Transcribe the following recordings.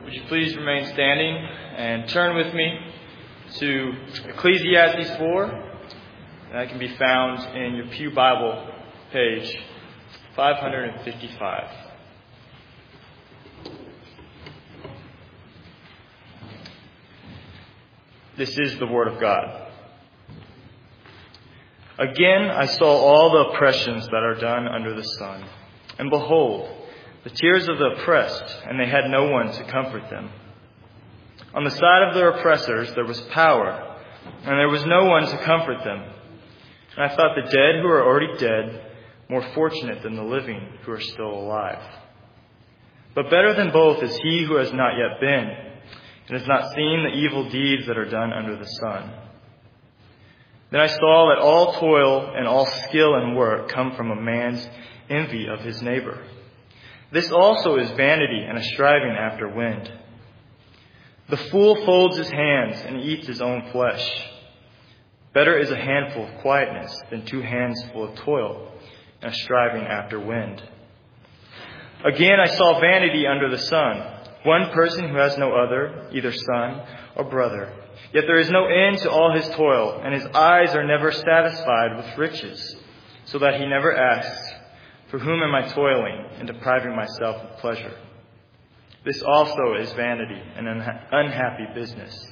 Would you please remain standing and turn with me to Ecclesiastes 4. That can be found in your Pew Bible, page 555. This is the Word of God. Again, I saw all the oppressions that are done under the sun. And behold, the tears of the oppressed, and they had no one to comfort them. On the side of their oppressors there was power, and there was no one to comfort them. And I thought the dead who are already dead more fortunate than the living who are still alive. But better than both is he who has not yet been, and has not seen the evil deeds that are done under the sun. Then I saw that all toil and all skill and work come from a man's envy of his neighbor. This also is vanity and a striving after wind. The fool folds his hands and eats his own flesh. Better is a handful of quietness than 2 hands full of toil and a striving after wind. Again, I saw vanity under the sun. One person who has no other, either son or brother. Yet there is no end to all his toil, and his eyes are never satisfied with riches, so that he never asks, "For whom am I toiling and depriving myself of pleasure?" This also is vanity and an unhappy business.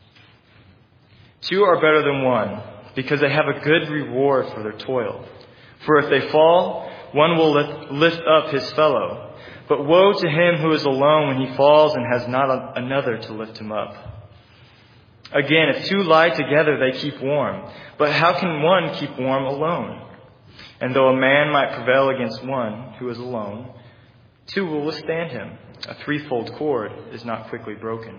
2 are better than 1, because they have a good reward for their toil. For if they fall, one will lift up his fellow. But woe to him who is alone when he falls and has not another to lift him up. Again, if 2 lie together, they keep warm. But how can one keep warm alone? And though a man might prevail against one who is alone, 2 will withstand him. A threefold cord is not quickly broken.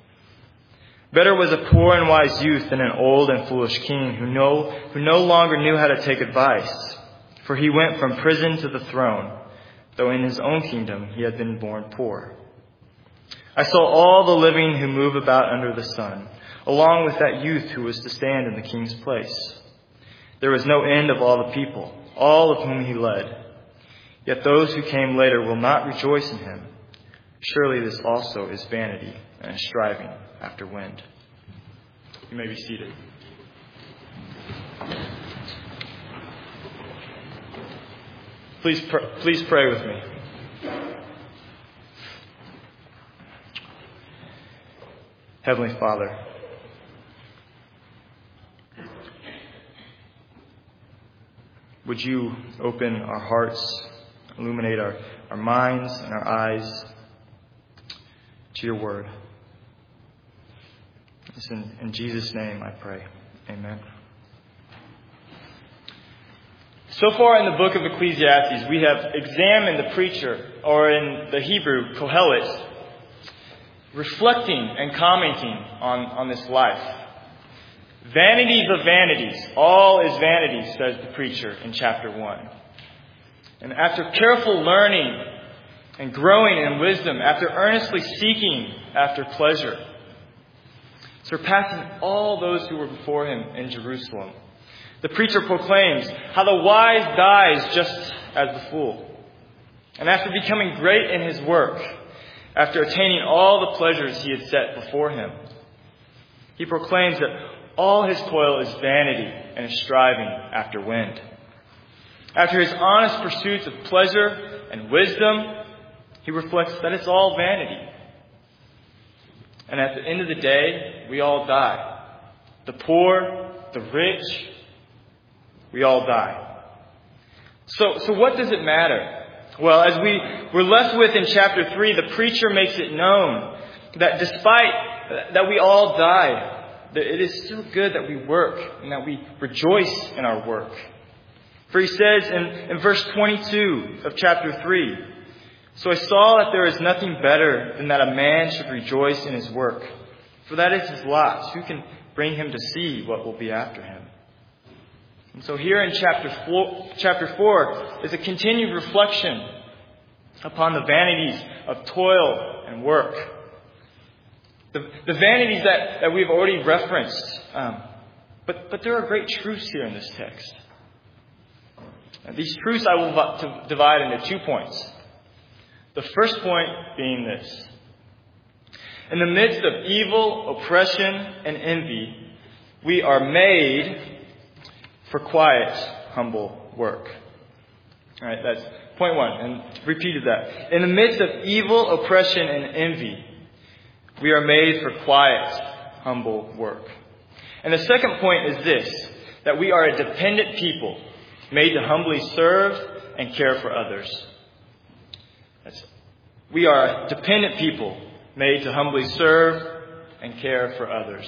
Better was a poor and wise youth than an old and foolish king who no longer knew how to take advice. For he went from prison to the throne, though in his own kingdom he had been born poor. I saw all the living who move about under the sun, along with that youth who was to stand in the king's place. There was no end of all the people, all of whom he led. Yet those who came later will not rejoice in him. Surely this also is vanity and a striving after wind. You may be seated. Please pray with me. Heavenly Father, would you open our hearts, illuminate our minds and our eyes to your word. It's in Jesus' name I pray. Amen. So far in the book of Ecclesiastes, we have examined the preacher, or in the Hebrew, Kohelet, reflecting and commenting on this life. Vanities of vanities. All is vanity, says the preacher in chapter 1. And after careful learning and growing in wisdom, after earnestly seeking after pleasure, surpassing all those who were before him in Jerusalem, the preacher proclaims how the wise dies just as the fool. And after becoming great in his work, after attaining all the pleasures he had set before him, he proclaims that all his toil is vanity and is striving after wind. After his honest pursuits of pleasure and wisdom, he reflects that it's all vanity. And at the end of the day, we all die. The poor, the rich, we all die. So what does it matter? Well, as we're left with in chapter 3, the preacher makes it known that despite that we all die, that it is still good that we work and that we rejoice in our work. For he says in verse 22 of chapter 3, "So I saw that there is nothing better than that a man should rejoice in his work. For that is his lot. Who can bring him to see what will be after him?" And so here in chapter 4 is a continued reflection upon the vanities of toil and work. The vanities that we've already referenced. But there are great truths here in this text. These truths I will divide into 2 points. The first point being this: In the midst of evil, oppression, and envy, we are made for quiet, humble work. All right, that's point one, and repeated that. In the midst of evil, oppression, and envy, we are made for quiet, humble work. And the second point is this, that we are a dependent people, made to humbly serve and care for others. We are a dependent people, made to humbly serve and care for others.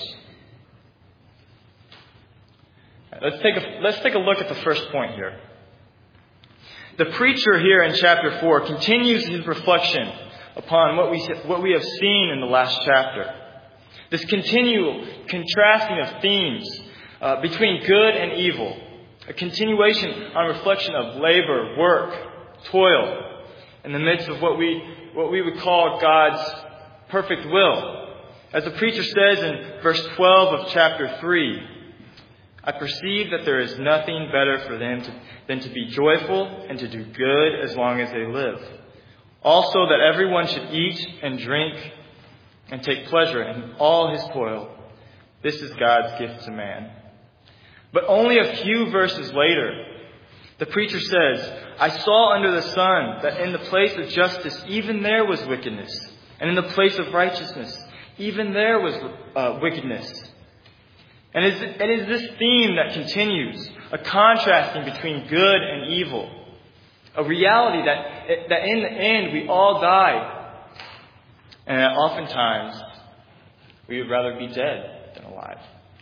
Let's take a look at the first point here. The preacher here in chapter 4 continues his reflection upon what we have seen in the last chapter. This continual contrasting of themes between good and evil. A continuation on reflection of labor, work, toil, in the midst of what we would call God's perfect will. As the preacher says in verse 12 of chapter 3, I perceive that there is nothing better for them than to be joyful and to do good as long as they live. Also that everyone should eat and drink and take pleasure in all his toil. This is God's gift to man. But only a few verses later, the preacher says, I saw under the sun that in the place of justice, even there was wickedness. And in the place of righteousness, even there was wickedness. And it is this theme that continues, a contrasting between good and evil. A reality that in the end we all die. And that oftentimes we would rather be dead than alive.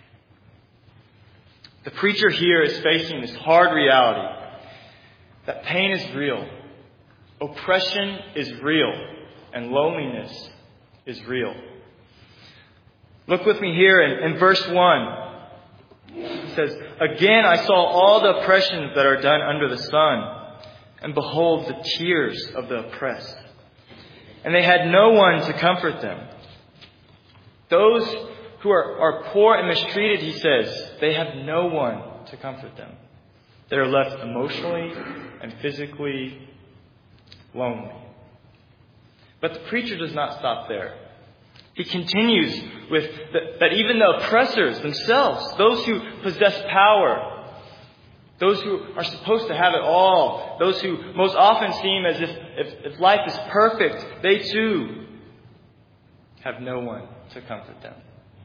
The preacher here is facing this hard reality that pain is real, oppression is real, and loneliness is real. Look with me here in verse 1. It says, Again I saw all the oppressions that are done under the sun, and behold the tears of the oppressed. And they had no one to comfort them. Those who are poor and mistreated, he says, they have no one to comfort them. They are left emotionally and physically lonely. But the preacher does not stop there. He continues with that even the oppressors themselves, those who possess power, those who are supposed to have it all, those who most often seem as if life is perfect, they too have no one to comfort them.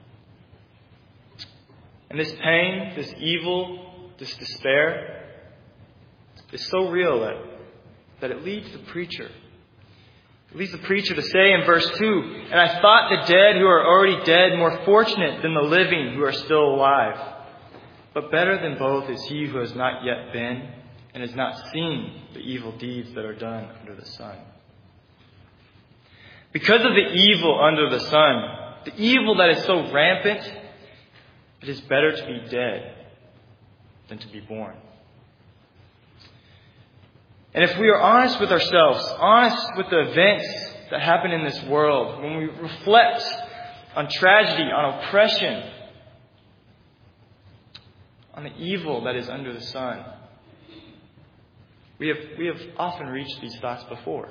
And this pain, this evil, this despair is so real that it leads the preacher. It leads the preacher to say in verse 2, And I thought the dead who are already dead more fortunate than the living who are still alive. But better than both is he who has not yet been and has not seen the evil deeds that are done under the sun. Because of the evil under the sun, the evil that is so rampant, it is better to be dead than to be born. And if we are honest with ourselves, honest with the events that happen in this world, when we reflect on tragedy, on oppression, on the evil that is under the sun, we have often reached these thoughts before.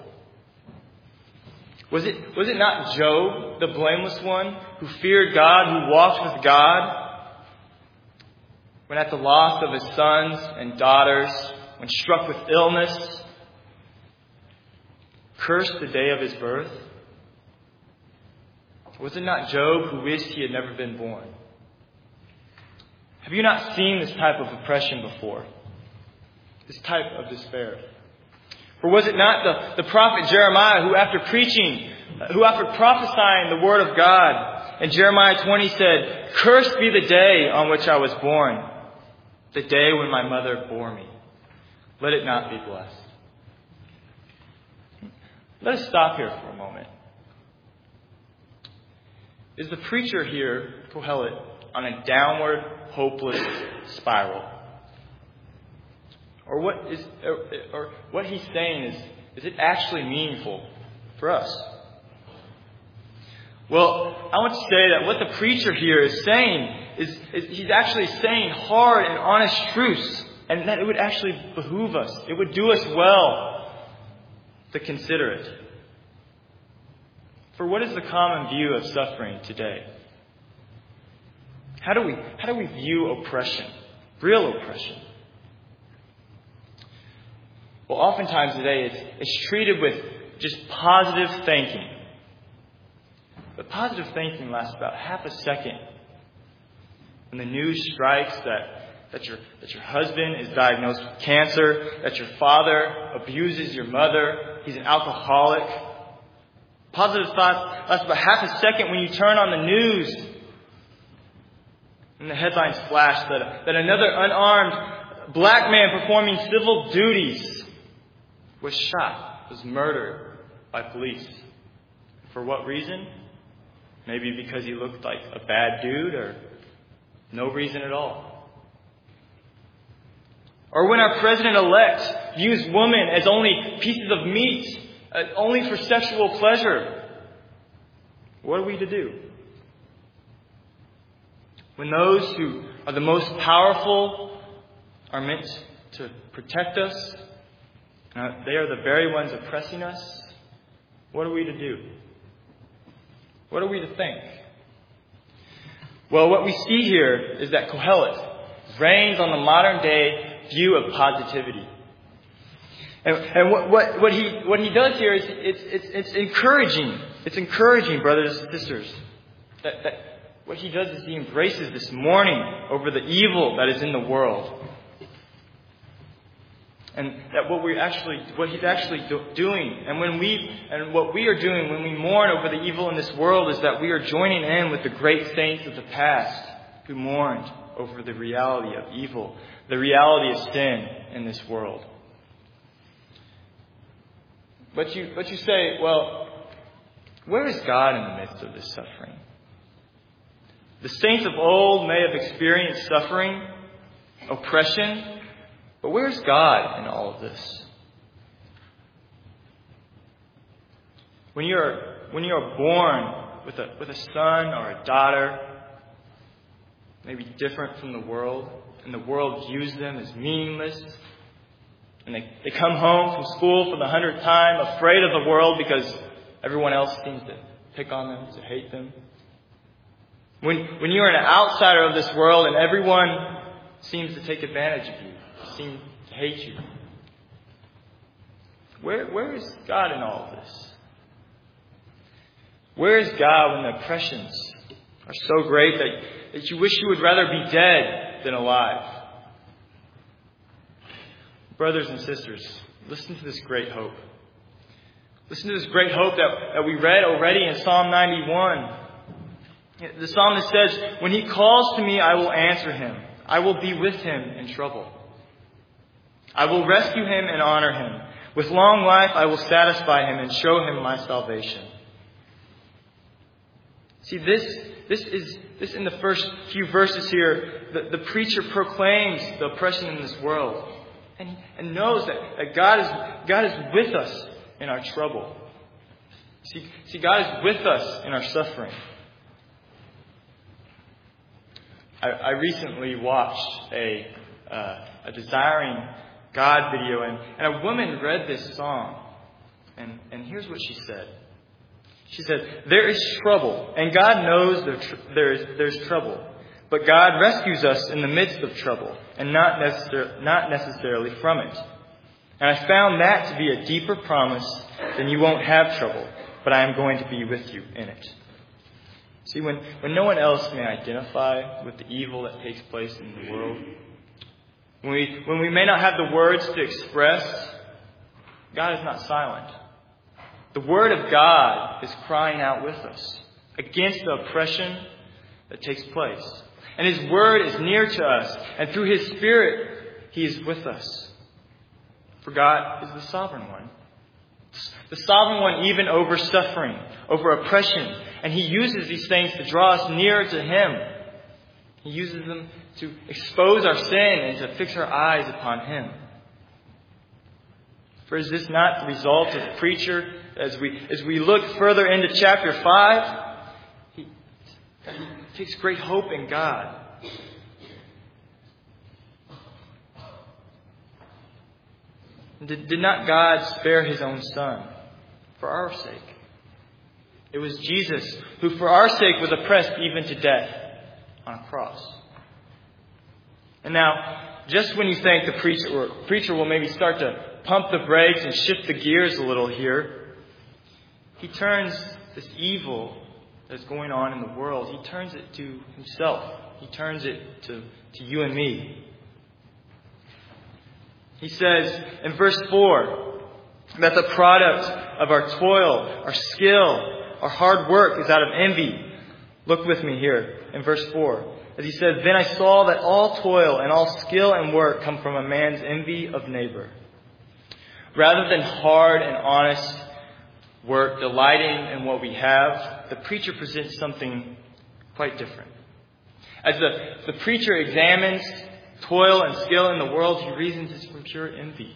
Was it not Job, the blameless one, who feared God, who walked with God, when at the loss of his sons and daughters, when struck with illness, cursed the day of his birth? Was it not Job who wished he had never been born? Have you not seen this type of oppression before? This type of despair? Or was it not the prophet Jeremiah who after prophesying the word of God in Jeremiah 20 said, Cursed be the day on which I was born, the day when my mother bore me. Let it not be blessed. Let us stop here for a moment. Is the preacher here, Kohelet, on a downward, hopeless spiral? Or what he's saying is it actually meaningful for us? Well, I want to say that what the preacher here is saying is he's actually saying hard and honest truths, and that it would actually behoove us. It would do us well to consider it. For what is the common view of suffering today? How do we view oppression? Real oppression? Well, oftentimes today it's treated with just positive thinking. But positive thinking lasts about half a second. When the news strikes that your husband is diagnosed with cancer, that your father abuses your mother, he's an alcoholic. Positive thoughts last about half a second when you turn on the news and the headlines flash that another unarmed black man performing civil duties was shot, was murdered by police. For what reason? Maybe because he looked like a bad dude, or no reason at all. Or when our president-elect views women as only pieces of meat, only for sexual pleasure, what are we to do? When those who are the most powerful are meant to protect us, they are the very ones oppressing us, what are we to do? What are we to think? Well, what we see here is that Kohelet reigns on the modern day view of positivity. And what he does here is it's encouraging. It's encouraging, brothers and sisters. That what he does is he embraces this mourning over the evil that is in the world. And that what he's actually doing, and what we are doing when we mourn over the evil in this world, is that we are joining in with the great saints of the past who mourned over the reality of evil, the reality of sin in this world. But you say, well, where is God in the midst of this suffering? The saints of old may have experienced suffering, oppression, but where's God in all of this? When you are born with a son or a daughter, maybe different from the world, and the world views them as meaningless, and they come home from school for the 100th time, afraid of the world because everyone else seems to pick on them, to hate them. When you are an outsider of this world and everyone seems to take advantage of you, seem to hate you, where is God in all of this? Where is God when the oppressions are so great that you wish you would rather be dead than alive? Brothers and sisters, listen to this great hope. Listen to this great hope that we read already in Psalm 91. The psalmist says, "When he calls to me, I will answer him. I will be with him in trouble. I will rescue him and honor him. With long life I will satisfy him and show him my salvation." See, this in the first few verses here, the preacher proclaims the oppression in this world. And knows that God is with us in our trouble. See, God is with us in our suffering. I recently watched a Desiring God video, and a woman read this song. And here's what she said. She said, "There is trouble, and God knows there's trouble. But God rescues us in the midst of trouble, and not necessarily from it. And I found that to be a deeper promise than you won't have trouble, but I am going to be with you in it." See, when no one else may identify with the evil that takes place in the world, when we may not have the words to express, God is not silent. The Word of God is crying out with us against the oppression that takes place. And His Word is near to us. And through His Spirit, He is with us. For God is the sovereign one. The sovereign one even over suffering, over oppression. And He uses these things to draw us nearer to Him. He uses them to expose our sin and to fix our eyes upon Him. For is this not the result of the preacher as we look further into chapter 5? He takes great hope in God. Did not God spare His own Son for our sake? It was Jesus who for our sake was oppressed even to death on a cross. And now, just when you think the preacher will maybe start to pump the brakes and shift the gears a little here, he turns this evil that's going on in the world, he turns it to himself. He turns it to you and me. He says in verse 4 that the product of our toil, our skill, our hard work is out of envy. Look with me here in verse 4. As he says, "Then I saw that all toil and all skill and work come from a man's envy of neighbor." Rather than hard and honest work, delighting in what we have, the preacher presents something quite different. As the preacher examines toil and skill in the world, he reasons it's from pure envy.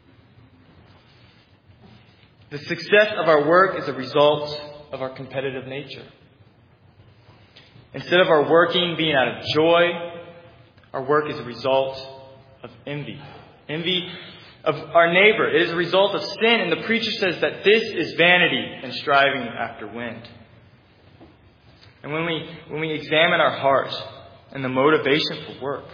The success of our work is a result of our competitive nature. Instead of our working being out of joy, our work is a result of envy. Envy of our neighbor. It is a result of sin, and the preacher says that this is vanity and striving after wind. And when we examine our heart and the motivation for work,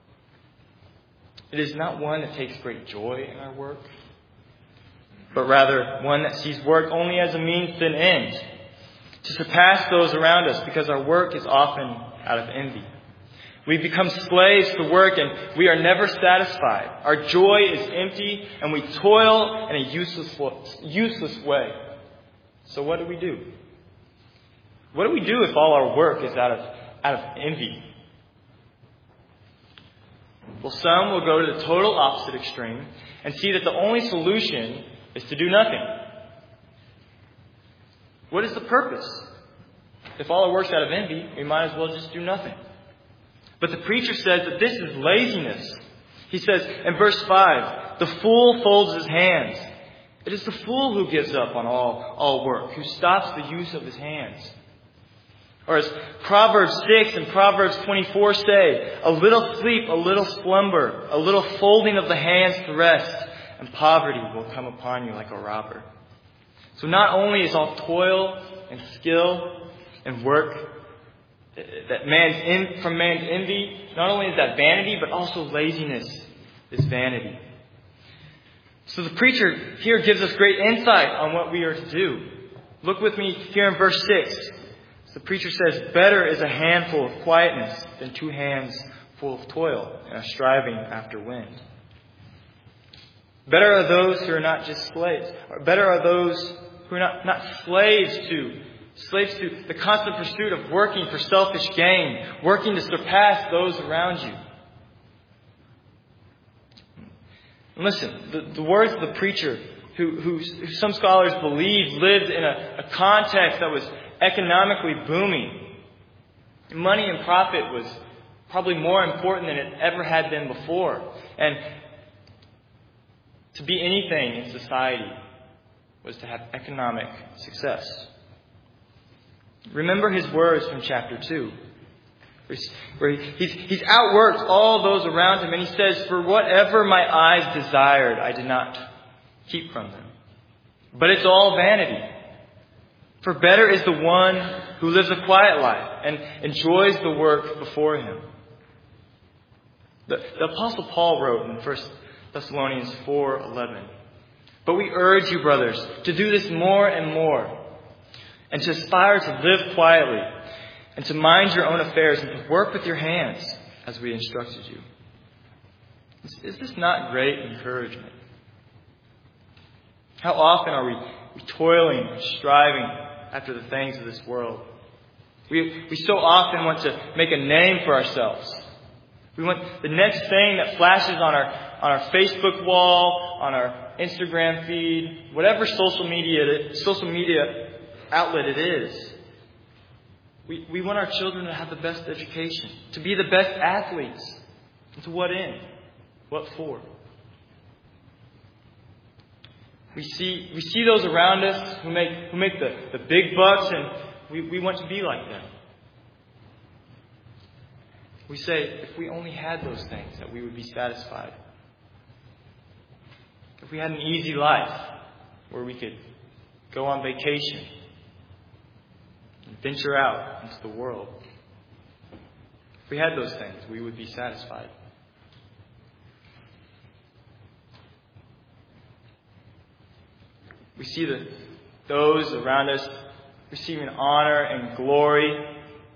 it is not one that takes great joy in our work, but rather one that sees work only as a means to an end, to surpass those around us, because our work is often out of envy. We become slaves to work and we are never satisfied. Our joy is empty and we toil in a useless way. So what do we do? What do we do if all our work is out of envy? Well, some will go to the total opposite extreme and see that the only solution is to do nothing. What is the purpose? If all our work's out of envy, we might as well just do nothing. But the preacher says that this is laziness. He says in verse 5, "The fool folds his hands." It is the fool who gives up on all work, who stops the use of his hands. Or as Proverbs 6 and Proverbs 24 say, "A little sleep, a little slumber, a little folding of the hands to rest, and poverty will come upon you like a robber." So not only is all toil and skill and work that from man's envy, not only is that vanity, but also laziness is vanity. So the preacher here gives us great insight on what we are to do. Look with me here in verse 6. The preacher says, "Better is a handful of quietness than 2 hands full of toil and a striving after wind." Better are those who are not just slaves. Better are those who are not slaves to the constant pursuit of working for selfish gain, working to surpass those around you. And listen, the words of the preacher, who some scholars believe lived in a context that was economically booming. Money and profit was probably more important than it ever had been before. And to be anything in society was to have economic success. Remember his words from chapter 2, where he's outworked all those around him, and he says, "For whatever my eyes desired, I did not keep from them. But it's all vanity. For better is the one who lives a quiet life and enjoys the work before him." The Apostle Paul wrote in 1 Thessalonians 4:11, "But we urge you, brothers, to do this more and more, and to aspire to live quietly, and to mind your own affairs, and to work with your hands, as we instructed you." Is this not great encouragement? How often are we toiling and striving after the things of this world? We so often want to make a name for ourselves. We want the next thing that flashes on our Facebook wall, on our Instagram feed, whatever social media outlet it is. We want our children to have the best education, to be the best athletes. And to what end? What for? We see those around us who make the big bucks, and we want to be like them. We say, if we only had those things, that we would be satisfied. If we had an easy life where we could go on vacation, venture out into the world. If we had those things, we would be satisfied. We see those around us receiving honor and glory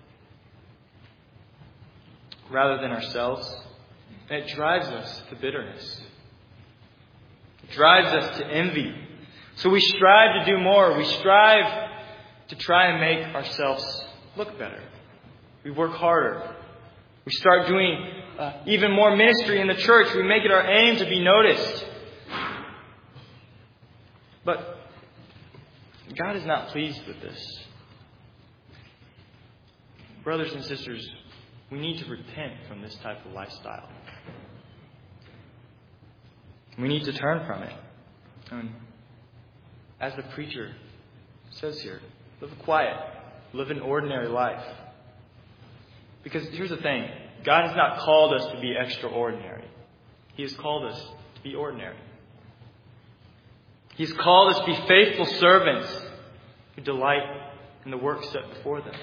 rather than ourselves. And it drives us to bitterness. It drives us to envy. So we strive to do more. We strive to try and make ourselves look better. We work harder. We start doing even more ministry in the church. We make it our aim to be noticed. But God is not pleased with this. Brothers and sisters, we need to repent from this type of lifestyle. We need to turn from it. And as the preacher says here, live quiet. Live an ordinary life. Because here's the thing. God has not called us to be extraordinary. He has called us to be ordinary. He's called us to be faithful servants who delight in the work set before them.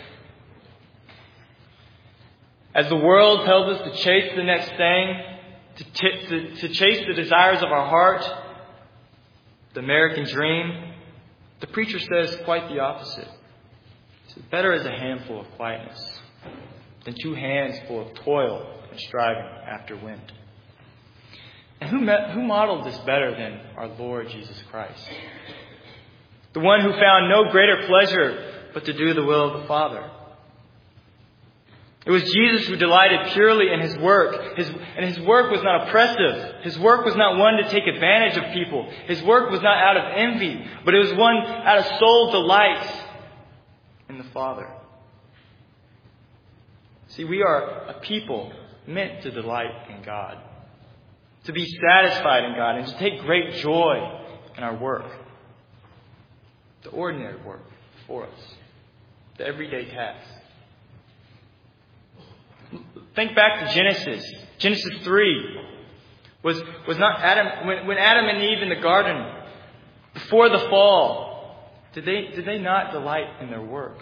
As the world tells us to chase the next thing, to chase the desires of our heart, the American dream, the preacher says quite the opposite. He says, better is a handful of quietness than 2 hands full of toil and striving after wind. And who modeled this better than our Lord Jesus Christ? The one who found no greater pleasure but to do the will of the Father. It was Jesus who delighted purely in His work. And His work was not oppressive. His work was not one to take advantage of people. His work was not out of envy, but it was one out of soul delight in the Father. See, we are a people meant to delight in God, to be satisfied in God, and to take great joy in our work. The ordinary work before us. The everyday tasks. Think back to Genesis. Genesis 3 was not Adam when Adam and Eve in the garden before the fall. Did they not delight in their work?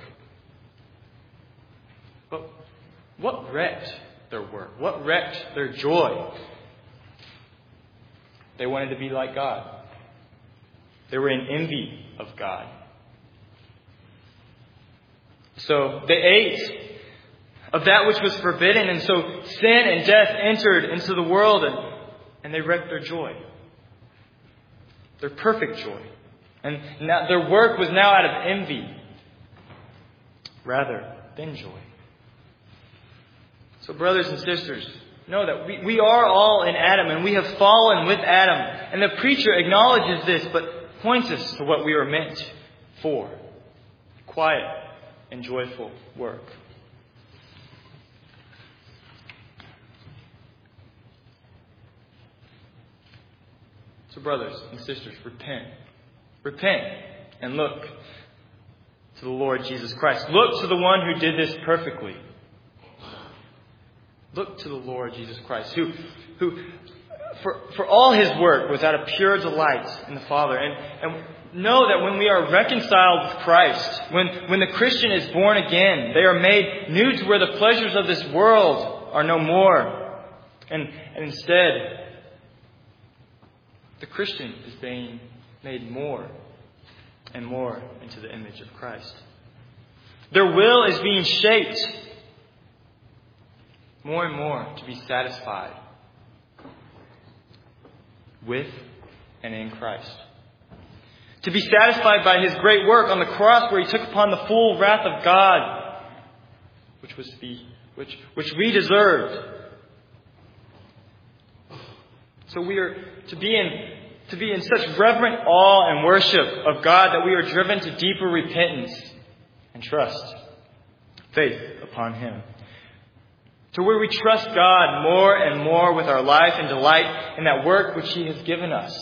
But what wrecked their work? What wrecked their joy? They wanted to be like God. They were in envy of God. So they ate of that which was forbidden, and so sin and death entered into the world, and they wrecked their joy. Their perfect joy. And now their work was now out of envy rather than joy. So brothers and sisters, know that we are all in Adam, and we have fallen with Adam. And the preacher acknowledges this, but points us to what we are meant for. Quiet and joyful work. So brothers and sisters, repent. Repent and look to the Lord Jesus Christ. Look to the one who did this perfectly. Look to the Lord Jesus Christ, who for all His work was out of pure delight in the Father. And know that when we are reconciled with Christ, when the Christian is born again, they are made new to where the pleasures of this world are no more. And instead, the Christian is being made more and more into the image of Christ. Their will is being shaped more and more to be satisfied with and in Christ. To be satisfied by His great work on the cross, where He took upon the full wrath of God, which we deserved. So we are to be in such reverent awe and worship of God that we are driven to deeper repentance and trust, faith upon Him. To where we trust God more and more with our life and delight in that work which He has given us.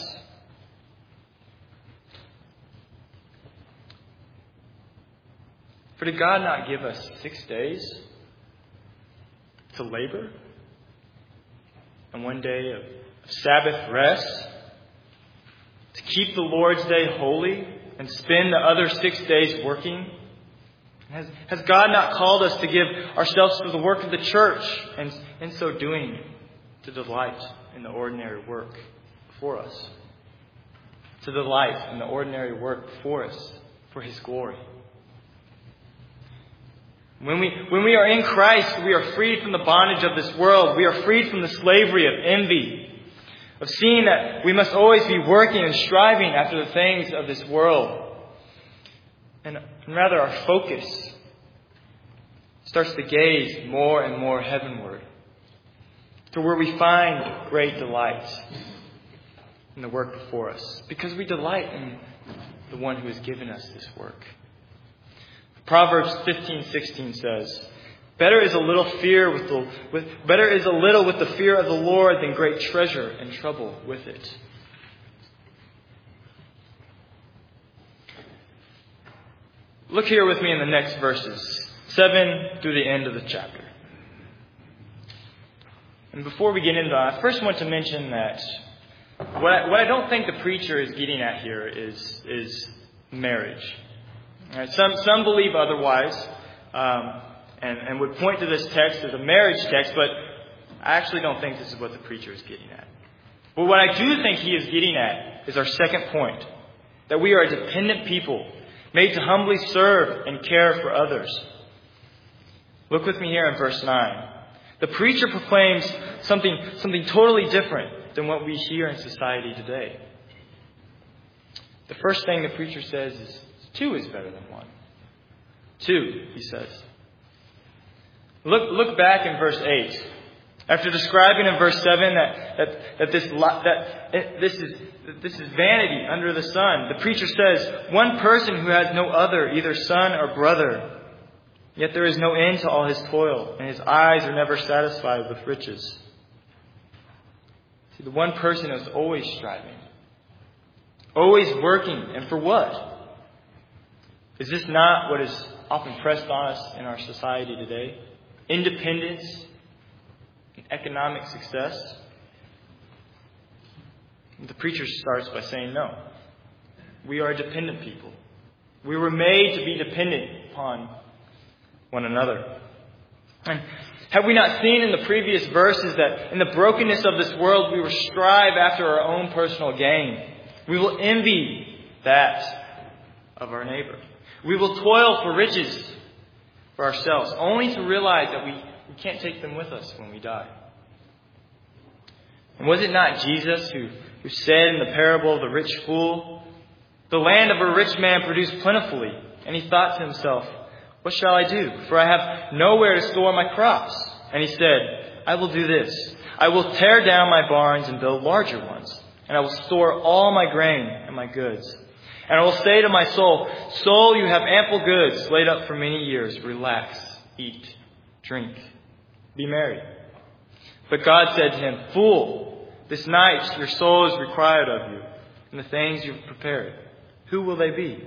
For did God not give us 6 days to labor and 1 day of Sabbath rest, to keep the Lord's day holy and spend the other 6 days working Has God not called us to give ourselves to the work of the church, and in so doing, to delight in the ordinary work before us? To delight in the ordinary work before us for His glory. When we are in Christ, we are freed from the bondage of this world. We are freed from the slavery of envy, of seeing that we must always be working and striving after the things of this world. And rather, our focus starts to gaze more and more heavenward, to where we find great delight in the work before us, because we delight in the one who has given us this work. Proverbs 15:16 says, "Better is a little with the fear of the Lord than great treasure and trouble with it." Look here with me in the next verses, 7 through the end of the chapter. And before we get into that, I first want to mention that what I don't think the preacher is getting at here is marriage. Right, some believe otherwise, and would point to this text as a marriage text, but I actually don't think this is what the preacher is getting at. But what I do think he is getting at is our second point, that we are a dependent people, made to humbly serve and care for others. Look with me here in verse 9. The preacher proclaims something totally different than what we hear in society today. The first thing the preacher says is, 2 is better than 1. 2, he says. Look back in verse 8. After describing in verse 7 that this is vanity under the sun, the preacher says, one person who has no other, either son or brother, yet there is no end to all his toil, and his eyes are never satisfied with riches. See, the one person is always striving, always working, and for what? Is this not what is often pressed on us in our society today? Independence and economic success? The preacher starts by saying, no. We are a dependent people. We were made to be dependent upon one another. And have we not seen in the previous verses that in the brokenness of this world we will strive after our own personal gain? We will envy that of our neighbor. We will toil for riches for ourselves, only to realize that we can't take them with us when we die. And was it not Jesus who said in the parable of the rich fool, "The land of a rich man produced plentifully, and he thought to himself, 'What shall I do? For I have nowhere to store my crops.' And he said, 'I will do this. I will tear down my barns and build larger ones, and I will store all my grain and my goods. And I will say to my soul, Soul, you have ample goods laid up for many years. Relax, eat, drink, be merry.' But God said to him, 'Fool, this night your soul is required of you, and the things you have prepared, who will they be?'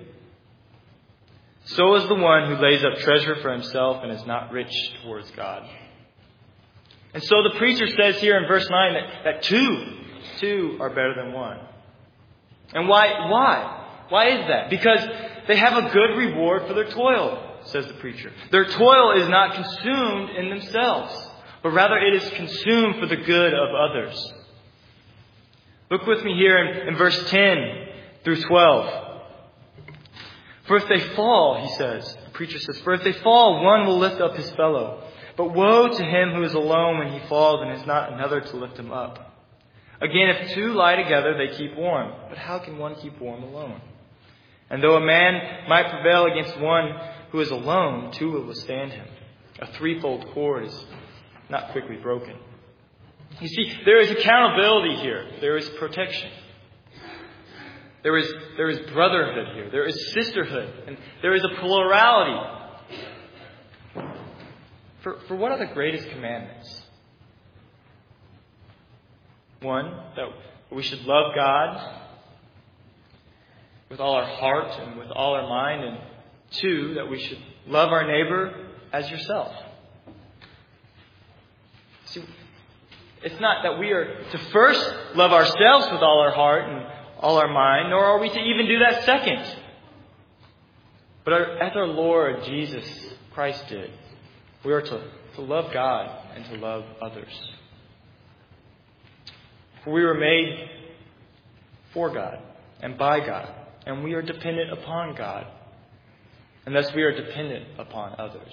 So is the one who lays up treasure for himself and is not rich towards God." And so the preacher says here in verse 9 that two are better than 1. And why? Why is that? Because they have a good reward for their toil, says the preacher. Their toil is not consumed in themselves, but rather it is consumed for the good of others. Look with me here in verse 10 through 12. For if they fall, he says, the preacher says, for if they fall, one will lift up his fellow. But woe to him who is alone when he falls and has not another to lift him up. Again, if 2 lie together, they keep warm. But how can one keep warm alone? And though a man might prevail against one who is alone, 2 will withstand him. A threefold cord is not quickly broken. You see, there is accountability here. There is protection. There is brotherhood here. There is sisterhood. And there is a plurality. For what are the greatest commandments? 1, that we should love God with all our heart and with all our mind. And 2, that we should love our neighbor as yourself. See, it's not that we are to first love ourselves with all our heart and all our mind, nor are we to even do that second. But as our Lord Jesus Christ did, we are to love God and to love others. For we were made for God and by God, and we are dependent upon God, and thus we are dependent upon others.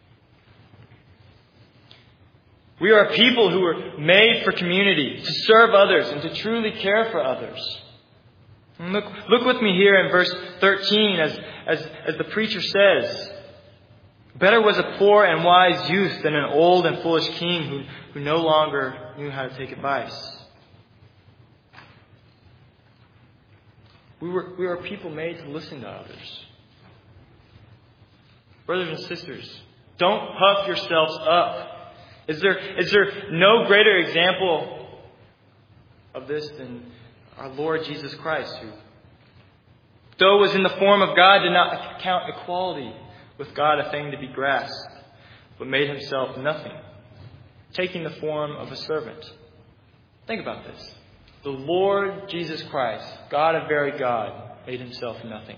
We are a people who were made for community, to serve others, and to truly care for others. And look with me here in verse 13 as the preacher says, "Better was a poor and wise youth than an old and foolish king who no longer knew how to take advice." We are people made to listen to others. Brothers and sisters, don't puff yourselves up. Is there no greater example of this than our Lord Jesus Christ, who, though was in the form of God, did not count equality with God a thing to be grasped, but made himself nothing, taking the form of a servant. Think about this. The Lord Jesus Christ, God of very God, made himself nothing.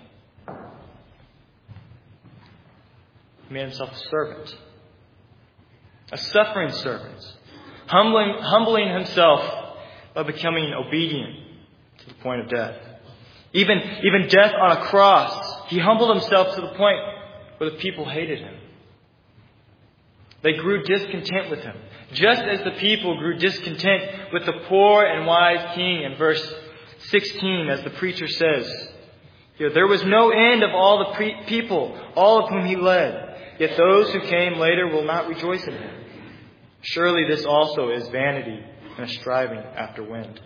He made himself a servant. A suffering servant. Humbling himself by becoming obedient to the point of death. Even death on a cross. He humbled himself to the point where the people hated him. They grew discontent with him, just as the people grew discontent with the poor and wise king in verse 16, as the preacher says. Here, there was no end of all the people, all of whom he led. Yet those who came later will not rejoice in him. Surely this also is vanity and a striving after wind.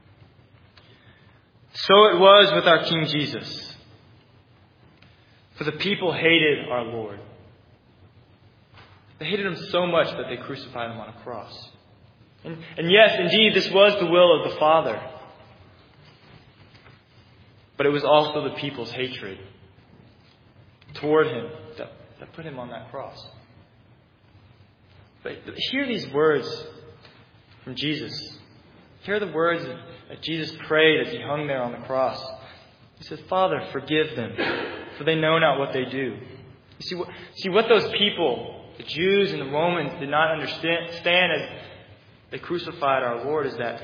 So it was with our King Jesus. For the people hated our Lord. They hated him so much that they crucified him on a cross. And yes, indeed, this was the will of the Father. But it was also the people's hatred toward him that put him on that cross. But hear these words from Jesus. Hear the words that Jesus prayed as he hung there on the cross. He says, "Father, forgive them, for they know not what they do." You see what those people, the Jews and the Romans, did not understand as they crucified our Lord is that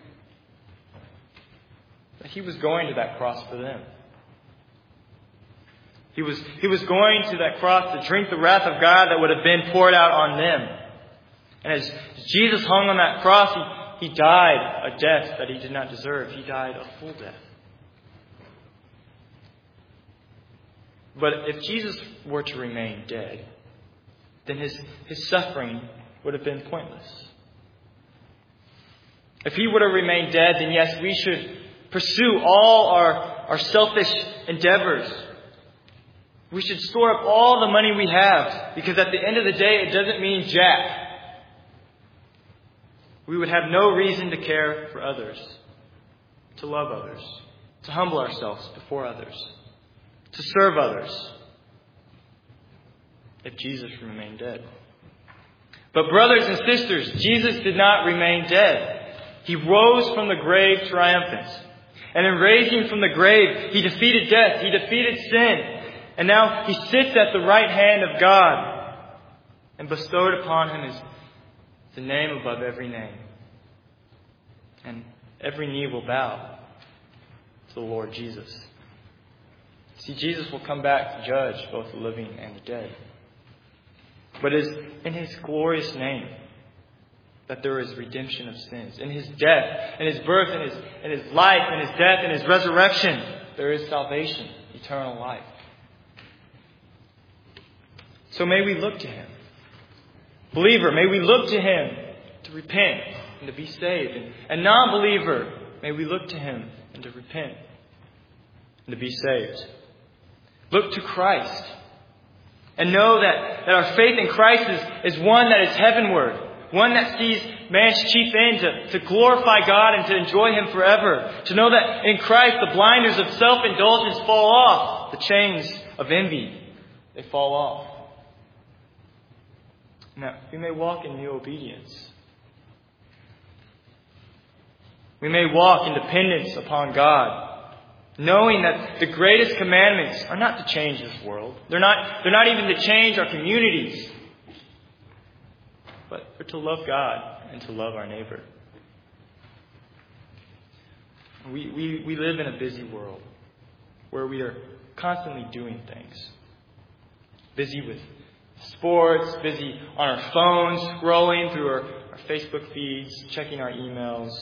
he was going to that cross for them. He was going to that cross to drink the wrath of God that would have been poured out on them. And as Jesus hung on that cross, he died a death that he did not deserve. He died a full death. But if Jesus were to remain dead, then his suffering would have been pointless. If he would have remained dead, then yes, we should pursue all our selfish endeavors. We should store up all the money we have, because at the end of the day, it doesn't mean jack. We would have no reason to care for others, to love others, to humble ourselves before others, to serve others, if Jesus remained dead. But brothers and sisters, Jesus did not remain dead. He rose from the grave triumphant. And in raising from the grave, he defeated death, he defeated sin. And now he sits at the right hand of God, and bestowed upon him is the name above every name. And every knee will bow to the Lord Jesus. See, Jesus will come back to judge both the living and the dead. But it is in his glorious name that there is redemption of sins. In his death, in his birth, in his life, in his death, in his resurrection, there is salvation, eternal life. So may we look to him. Believer, may we look to him to repent and to be saved. And non-believer, may we look to him and to repent and to be saved. Look to Christ. And know that our faith in Christ is one that is heavenward. One that sees man's chief end to glorify God and to enjoy him forever. To know that in Christ the blinders of self-indulgence fall off. The chains of envy, they fall off. Now, we may walk in new obedience. We may walk in dependence upon God. knowing that the greatest commandments are not to change this world. They're not even to change our communities, but they're to love God and to love our neighbor. We live in a busy world where we are constantly doing things. Busy with sports, busy on our phones, scrolling through our Facebook feeds, checking our emails.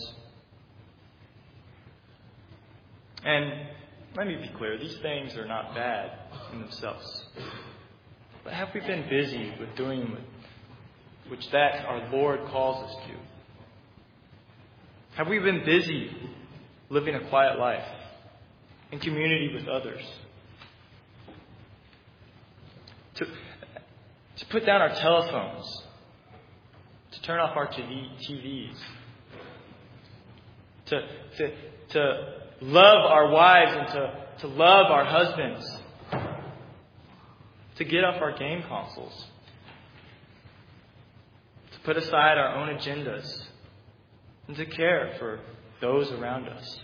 And let me be clear, these things are not bad in themselves. But have we been busy with doing which that our Lord calls us to? Have we been busy living a quiet life in community with others? To put down our telephones, to turn off our TVs, to love our wives and to love our husbands, to get off our game consoles, to put aside our own agendas, and to care for those around us.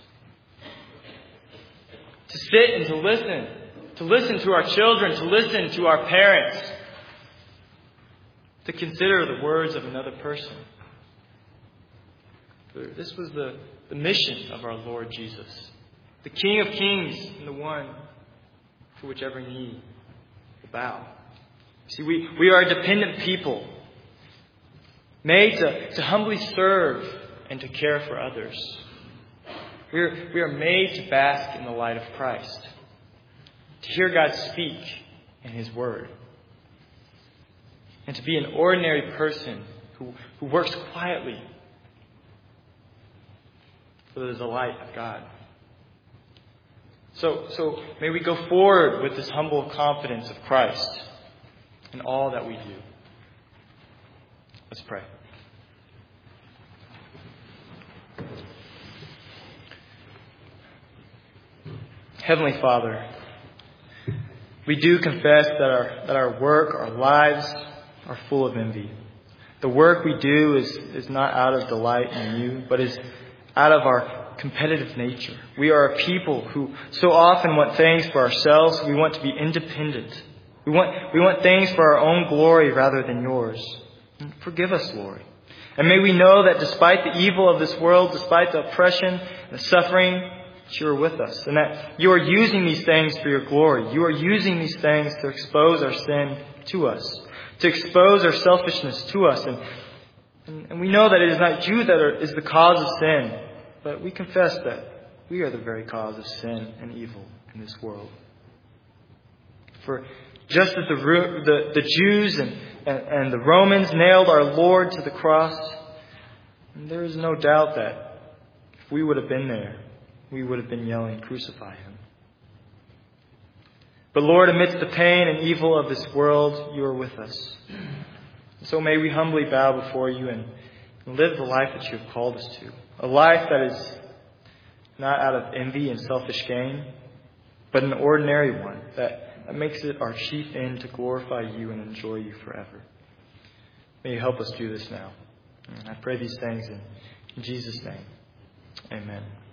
To sit and to listen to our children, to listen to our parents, to consider the words of another person. For this was the mission of our Lord Jesus, the King of Kings and the one to which every knee will bow. See, we are a dependent people, made to humbly serve and to care for others. We are made to bask in the light of Christ, to hear God speak in His Word, and to be an ordinary person who works quietly for the delight of God. So may we go forward with this humble confidence of Christ in all that we do. Let's pray. Heavenly Father, we do confess that our work, our lives are full of envy. The work we do is not out of delight in you, but is out of our competitive nature. We are a people who so often want things for ourselves. We want to be independent. We want things for our own glory rather than yours. And forgive us, Lord. And may we know that despite the evil of this world, despite the oppression and the suffering, that you are with us, and that you are using these things for your glory. You are using these things to expose our sin to us, to expose our selfishness to us. And we know that it is not you that is the cause of sin, but we confess that we are the very cause of sin and evil in this world. For just as the Jews and the Romans nailed our Lord to the cross, there is no doubt that if we would have been there, we would have been yelling, "Crucify Him." But Lord, amidst the pain and evil of this world, you are with us. So may we humbly bow before you and live the life that you have called us to. A life that is not out of envy and selfish gain, but an ordinary one that makes it our chief end to glorify you and enjoy you forever. May you help us do this now. And I pray these things in Jesus' name. Amen.